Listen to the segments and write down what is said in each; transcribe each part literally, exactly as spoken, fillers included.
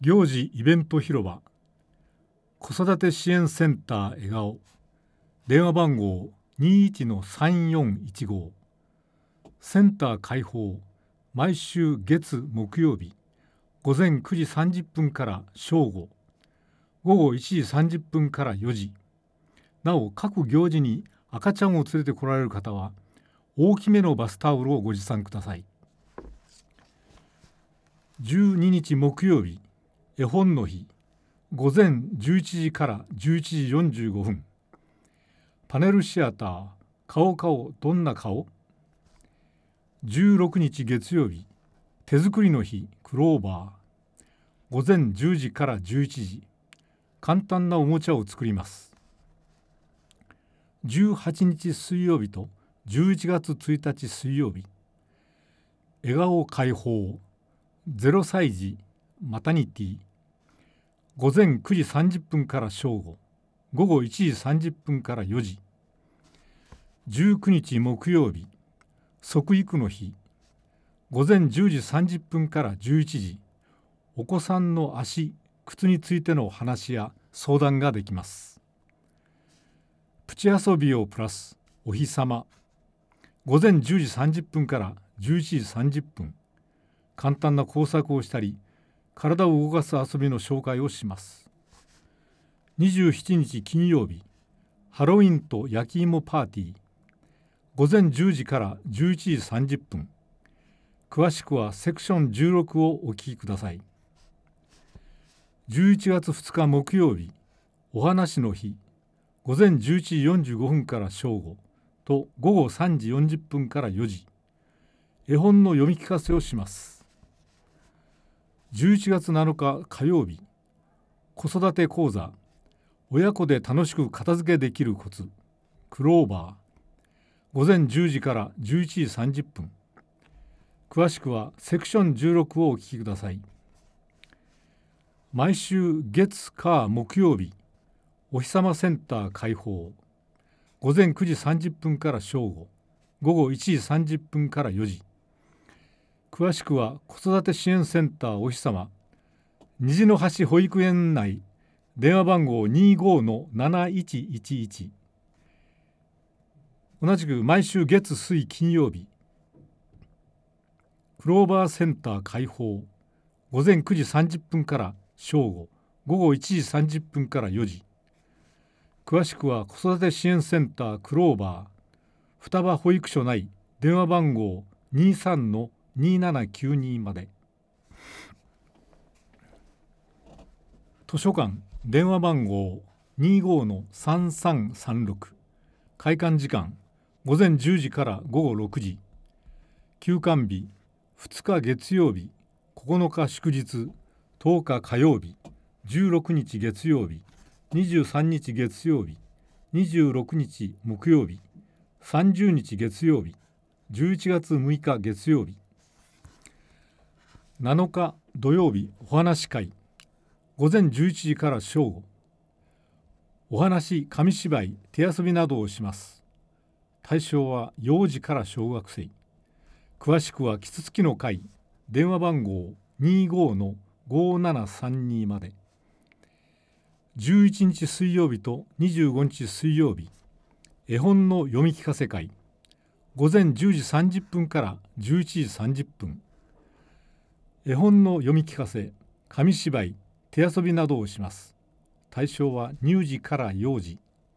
行事イベント広場子育て支援センター笑顔電話番号 にいちのさんよんいちご センター開放毎週月木曜日午前くじさんじゅっぷんから正午午後いちじさんじゅっぷんからよじなお各行事に赤ちゃんを連れて来られる方は大きめのバスタオルをご持参ください。じゅうににち木曜日絵本の日午前じゅういちじからじゅういちじよんじゅうごふんパネルシアター顔顔どんな顔じゅうろくにち月曜日手作りの日クローバー午前じゅうじからじゅういちじ簡単なおもちゃを作ります。じゅうはちにち水曜日とじゅういちがつついたち水曜日笑顔解放ゼロさい児マタニティ午前くじさんじゅっぷんから正午午後いちじさんじゅっぷんからよじじゅうくにち木曜日即育の日午前じゅうじさんじゅっぷんからじゅういちじお子さんの足靴についての話や相談ができます。プチ遊びをプラスお日様午前じゅうじさんじゅっぷんからじゅういちじさんじゅっぷん簡単な工作をしたり体を動かす遊びの紹介をします。にじゅうしちにち金曜日ハロウィンと焼き芋パーティー午前じゅうじからじゅういちじさんじゅっぷん詳しくはセクションじゅうろくをお聞きください。じゅういちがつふつか木曜日お話の日午前じゅういちじよんじゅうごふんから正午と午後さんじよんじゅっぷんからよじ絵本の読み聞かせをします。じゅういちがつなのか火曜日子育て講座親子で楽しく片付けできるコツクローバー午前じゅうじからじゅういちじさんじゅっぷん詳しくはセクションじゅうろくをお聞きください。毎週月火木曜日お日様センター開放午前くじさんじゅっぷんから正午午後いちじさんじゅっぷんからよじ詳しくは子育て支援センターお日様虹の橋保育園内電話番号 にじゅうごのなないちいちいち 同じく毎週月水金曜日クローバーセンター開放午前くじさんじゅっぷんから正午午後いちじさんじゅっぷんからよじ詳しくは子育て支援センタークローバー双葉保育所内電話番号 にじゅうさんのにななきゅうに まで。図書館電話番号 にじゅうごのさんさんさんろく 開館時間午前じゅうじから午後ろくじ休館日ふつか月曜日ここのか祝日とおか火曜日じゅうろくにち月曜日にじゅうさんにち月曜日にじゅうろくにち木曜日さんじゅうにち月曜日じゅういちがつむいか月曜日なのか土曜日お話会午前じゅういちじから正午お話紙芝居手遊びなどをします。対象は幼児から小学生詳しくはキツツキの会電話番号 にじゅうごのごななさんに まで。じゅういちにち水曜日とにじゅうごにち水曜日絵本の読み聞かせ会午前じゅうじさんじゅっぷんからじゅういちじさんじゅっぷん絵本の読み聞かせ紙芝居手遊びなどをします。対象は乳児から幼児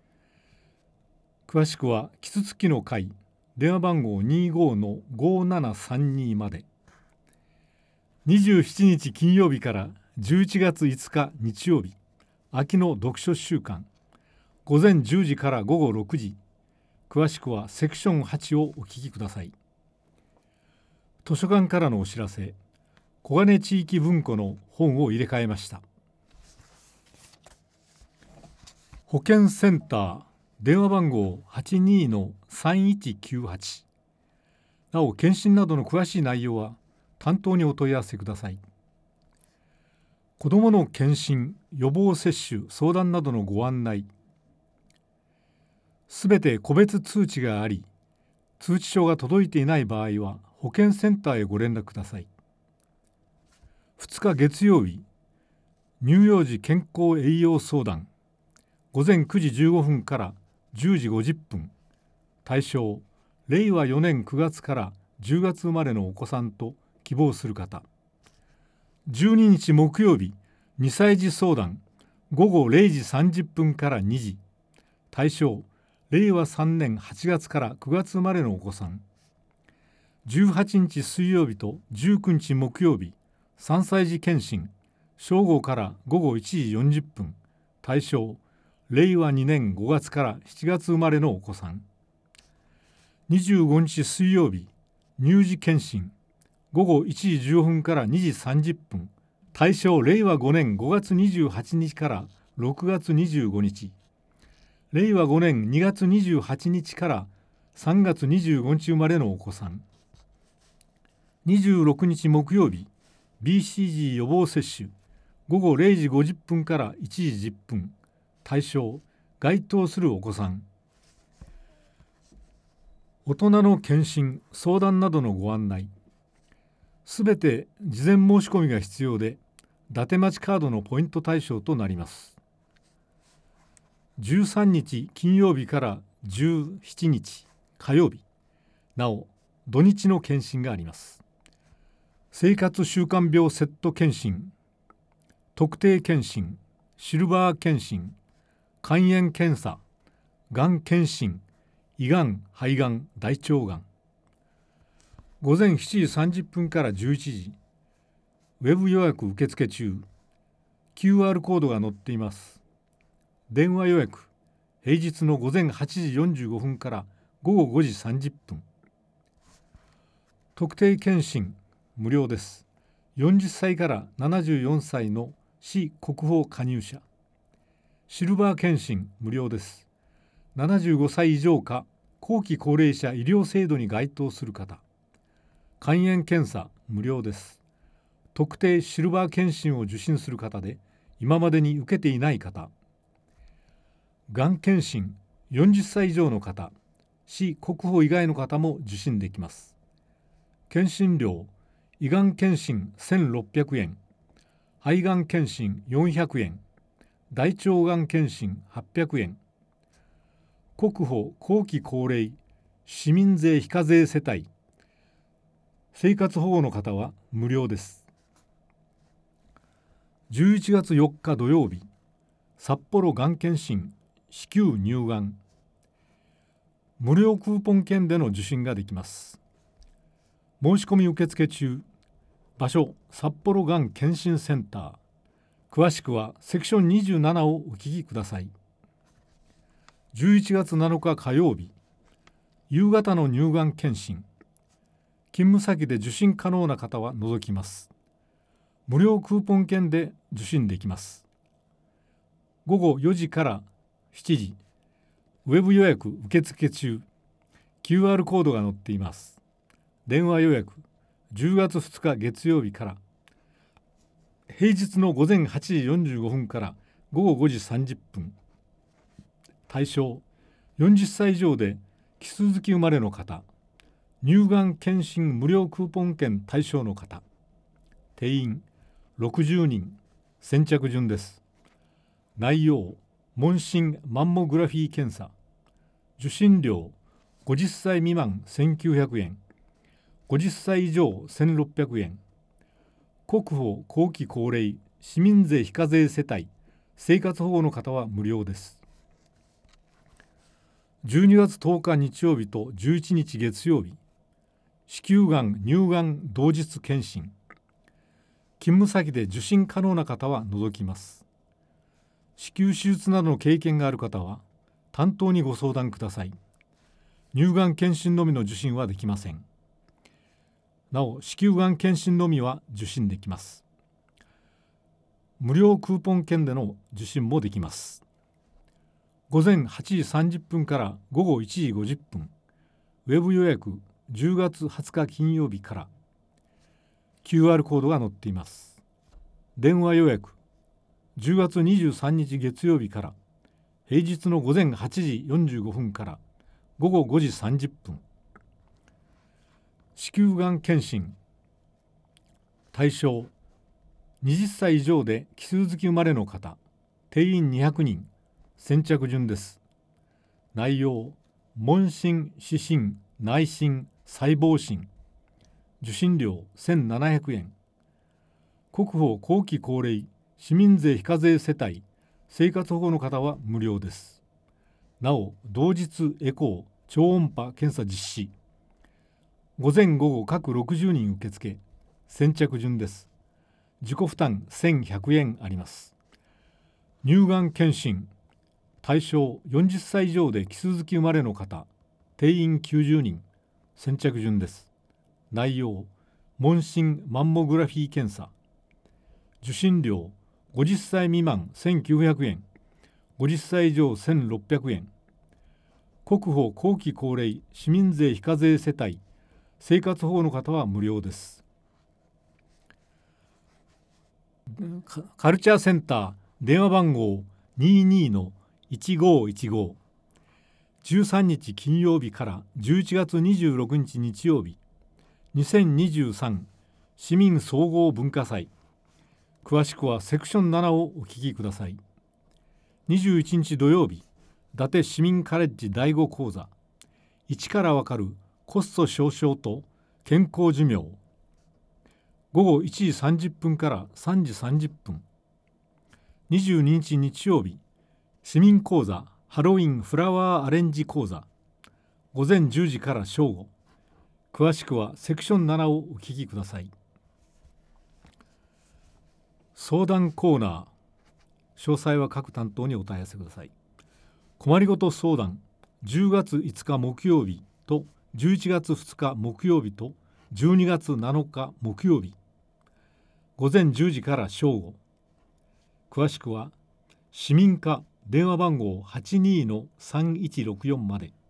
詳しくはキツツキの会電話番号 にじゅうごのごななさんに まで。にじゅうしちにち金曜日からじゅういちがついつか日曜日秋の読書週間午前じゅうじから午後ろくじ詳しくはセクションはちをお聞きください。図書館からのお知らせ小金地域文庫の本を入れ替えました。保健センター電話番号 はちにのさんいちきゅうはち なお検診などの詳しい内容は担当にお問い合わせください。子どもの検診予防接種相談などのご案内すべて個別通知があり通知書が届いていない場合は保健センターへご連絡ください。ふつか月曜日乳幼児健康栄養相談、午前くじじゅうごふんからじゅうじごじゅっぷん。対象、れいわよねんくがつからじゅうがつ生まれのお子さんと希望する方。じゅうににち木曜日、にさい児相談、午後れいじさんじゅっぷんからにじ。対象、れいわさんねんはちがつからくがつ生まれのお子さん。じゅうはちにち水曜日とじゅうくにち木曜日、さんさい児検診、正午から午後いちじよんじゅっぷん。対象、れいわにねんごがつからしちがつ生まれのお子さん。にじゅうごにち水曜日、乳児検診、午後いちじじゅうごふんからにじさんじゅっぷん。対象、れいわごねんごがつにじゅうはちにちからろくがつにじゅうごにち。れいわごねんにがつにじゅうはちにちからさんがつにじゅうごにち生まれのお子さん。にじゅうろくにち木曜日、ビーシージー 予防接種、午後れいじごじゅっぷんからいちじじゅっぷん。対象、該当するお子さん。大人の検診・相談などのご案内。すべて事前申し込みが必要で、伊達町カードのポイント対象となります。じゅうさんにち金曜日からじゅうしちにち火曜日、なお土日の検診があります。生活習慣病セット検診、特定検診、シルバー検診、肝炎検査、がん検診、胃がん、肺がん、大腸がん。午前しちじさんじゅっぷんからじゅういちじ、ウェブ予約受付中、キューアール コードが載っています。電話予約、平日の午前はちじよんじゅうごふんから午後ごじさんじゅっぷん。特定検診、無料です。よんじゅっさいからななじゅうよんさいの市国保加入者。シルバー検診、無料です。ななじゅうごさい以上か後期高齢者医療制度に該当する方。肝炎検査、無料です。特定シルバー検診を受診する方で今までに受けていない方。がん検診、よんじゅっさい以上の方、市国保以外の方も受診できます。検診料、胃がん検診せんろっぴゃくえん、肺がん検診よんひゃくえん、大腸がん検診はっぴゃくえん。国保後期高齢市民税非課税世帯、生活保護の方は無料です。じゅういちがつよっか土曜日、札幌がん検診子宮乳がん、無料クーポン券での受診ができます。申し込み受付中。場所、札幌がん検診センター。詳しくはセクションにじゅうななをお聞きください。じゅういちがつなのか火曜日、夕方の乳がん検診。勤務先で受診可能な方は除きます。無料クーポン券で受診できます。ごごよじからしちじ、ウェブ予約受付中。キューアール コードが載っています。電話予約、じゅうがつふつか月曜日から。平日の午前はちじよんじゅうごふんからごごごじさんじゅっぷん。対象、よんじゅっさい以上で奇数月生まれの方。乳がん検診無料クーポン券対象の方。定員ろくじゅうにん、先着順です。内容、問診マンモグラフィー検査。受診料、ごじゅっさい未満せんきゅうひゃくえん、ごじゅっさい以上せんろっぴゃくえん。国保後期高齢市民税非課税世帯、生活保護の方は無料です。じゅうにがつとおか日曜日とじゅういちにち月曜日、子宮がん乳がん同日検診。勤務先で受診可能な方は除きます。子宮手術などの経験がある方は担当にご相談ください。乳がん検診のみの受診はできません。なお、子宮がん検診のみは受診できます。無料クーポン券での受診もできます。ごぜんはちじさんじゅっぷんからごごいちじごじゅっぷん、ウェブ予約じゅうがつはつか金曜日から。キューアール コードが載っています。電話予約じゅうがつにじゅうさんにち月曜日から。平日の午前はちじよんじゅうごふんからごごごじさんじゅっぷん。子宮がん検診。対象、 はたち以上で奇数月生まれの方、定員にひゃくにん、先着順です。内容、問診、視診、内診、細胞診。受診料せんななひゃくえん。国保後期高齢、市民税非課税世帯、生活保護の方は無料です。なお、同日エコー、超音波検査実施。午前午後各ろくじゅうにん受付、先着順です。自己負担せんひゃくえんあります。乳がん検診、対象よんじゅっさい以上で奇数月生まれの方、定員きゅうじゅうにん、先着順です。内容、問診マンモグラフィー検査。受診料ごじゅっさい未満せんきゅうひゃくえん、ごじゅっさい以上せんろっぴゃくえん。国保後期高齢、市民税非課税世帯、生活保護の方は無料です。カルチャーセンター電話番号 にじゅうにのいちごいちご。じゅうさんにち金曜日からじゅういちがつにじゅうろくにち日曜日、にせんにじゅうさん市民総合文化祭。詳しくはセクションななをお聞きください。にじゅういちにち土曜日、伊達市民カレッジだいご講座。一からわかるコスト少々と健康寿命。午後いちじさんじゅっぷんからさんじさんじゅっぷん。にじゅうににち日曜日、市民講座ハロウィンフラワーアレンジ講座。午前じゅうじから正午。詳しくはセクションななをお聞きください。相談コーナー。詳細は各担当にお問い合わせください。困りごと相談、じゅうがついつか木曜日とじゅういちがつふつか木曜日とじゅうにがつなのか木曜日。午前じゅうじから正午。詳しくは市民課電話番号 はちにのさんいちろくよん まで。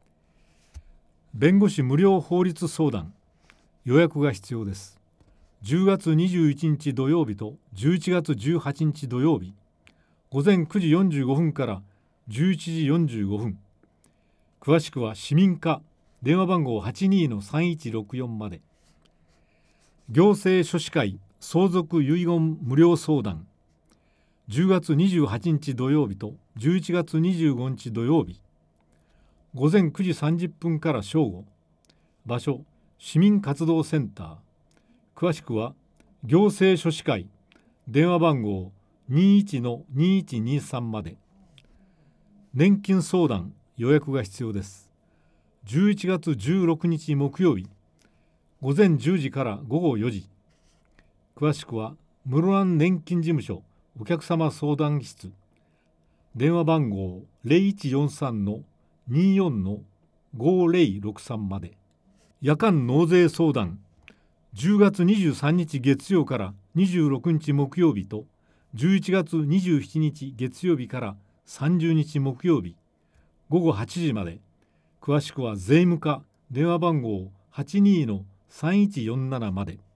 弁護士無料法律相談、予約が必要です。じゅうがつにじゅういちにち土曜日とじゅういちがつじゅうはちにち土曜日、午前くじよんじゅうごふんからじゅういちじよんじゅうごふん。詳しくは市民課電話番号 はちにのさんいちろくよん まで。行政書士会相続遺言無料相談、じゅうがつにじゅうはちにち土曜日とじゅういちがつにじゅうごにち土曜日、午前くじさんじゅっぷんから正午。場所、市民活動センター。詳しくは行政書士会電話番号 にいちのにいちにさん まで。年金相談、予約が必要です。じゅういちがつじゅうろくにち木曜日、午前じゅうじからごごよじ。詳しくは室蘭年金事務所お客様相談室。電話番号 ゼロいちよんさんのにじゅうよんのごぜろろくさん まで。夜間納税相談、じゅうがつにじゅうさんにち月曜からにじゅうろくにち木曜日とじゅういちがつにじゅうしちにち月曜日からさんじゅうにち木曜日、ごごはちじまで。詳しくは税務課電話番号 はちにのさんいちよんなな まで。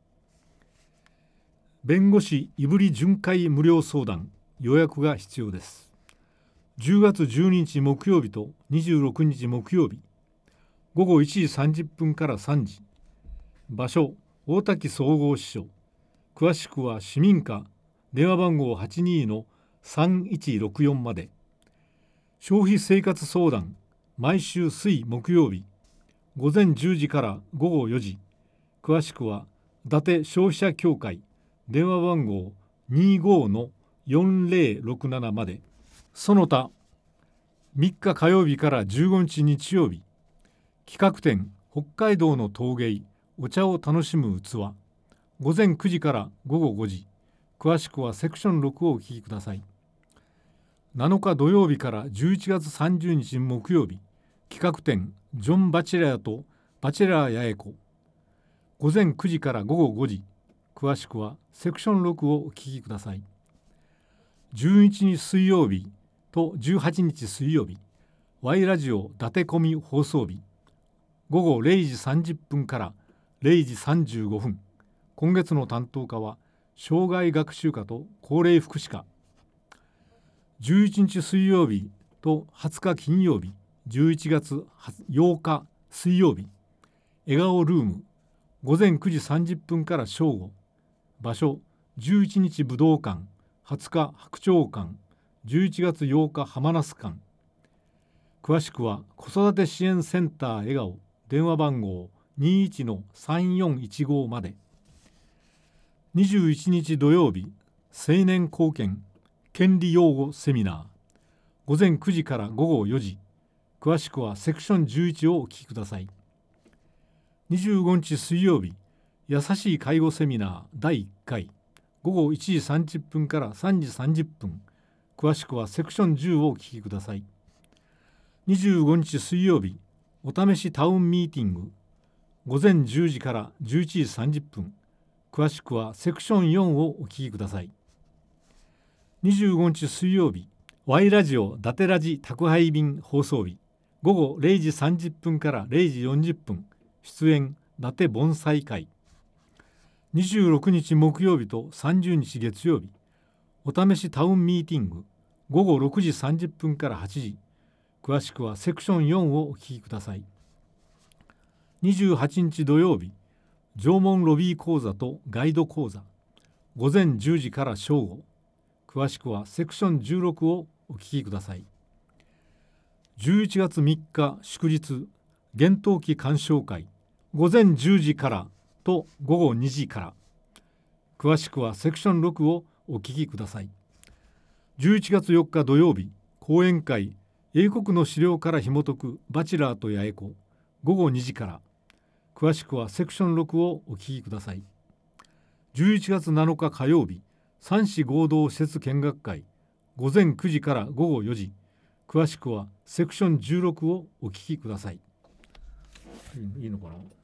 弁護士いぶり巡回無料相談、予約が必要です。じゅうがつじゅうににち木曜日とにじゅうろくにち木曜日、ごごいちじさんじゅっぷんからさんじ。場所、大滝総合支所。詳しくは市民課電話番号 はちにのさんいちろくよん まで。消費生活相談、毎週水木曜日、午前じゅうじからごごよじ。詳しくは伊達消費者協会電話番号 にじゅうごのよんぜろろくなな まで。その他みっか火曜日からじゅうごにち日曜日、企画展北海道の陶芸お茶を楽しむ器、午前くじからごごごじ。詳しくはセクションろくをお聞きください。なのか土曜日からじゅういちがつさんじゅうにち木曜日、企画展ジョン・バチェラーとバチェラー八重子、午前くじからごごごじ。詳しくはセクションろくをお聞きください。じゅういちにち水曜日とじゅうはちにち水曜日、Y ラジオ伊達込み放送日、ごごれいじさんじゅっぷんかられいじさんじゅうごふん。今月の担当課は障害学習課と高齢福祉課。じゅういちにち水曜日とはつか金曜日、じゅういちがつようか水曜日、笑顔ルーム、午前くじさんじゅっぷんから正午。場所、 じゅういちにち武道館、はつか白鳥館、じゅういちがつようか浜那須館。詳しくは子育て支援センター笑顔電話番号 にじゅういちのさんよんいちご まで。にじゅういちにち土曜日、青年貢献権利擁護セミナー、ごぜんくじからごごよじ。詳しくはセクションじゅういちをお聞きください。にじゅうごにち水曜日、優しい介護セミナーだいいっかい、ごごいちじさんじゅっぷんからさんじさんじゅっぷん。詳しくはセクションじゅうをお聞きください。にじゅうごにち水曜日、お試しタウンミーティング、ごぜんじゅうじからじゅういちじさんじゅっぷん。詳しくはセクションよんをお聞きください。にじゅうごにち水曜日、ワイラジオダテラジ宅配便放送日、ごごれいじさんじゅっぷんかられいじよんじゅっぷん。出演伊達盆栽会。にじゅうろくにち木曜日とさんじゅうにち月曜日、お試しタウンミーティング、ごごろくじさんじゅっぷんからはちじ。詳しくはセクションよんをお聞きください。にじゅうはちにち土曜日、縄文ロビー講座とガイド講座、ごぜんじゅうじから正午。詳しくはセクションじゅうろくをお聞きください。じゅういちがつみっか祝日、厳冬期鑑賞会、ごぜんじゅうじからとごごにじから。詳しくはセクションろくをお聞きください。じゅういちがつよっか土曜日、講演会、英国の資料から紐解くバチェラーと八重子、ごごにじから。詳しくはセクションろくをお聞きください。じゅういちがつなのか火曜日、三市合同施設見学会、ごぜんくじからごごよじ。詳しくはセクションじゅうろくをお聞きください。いいのかな。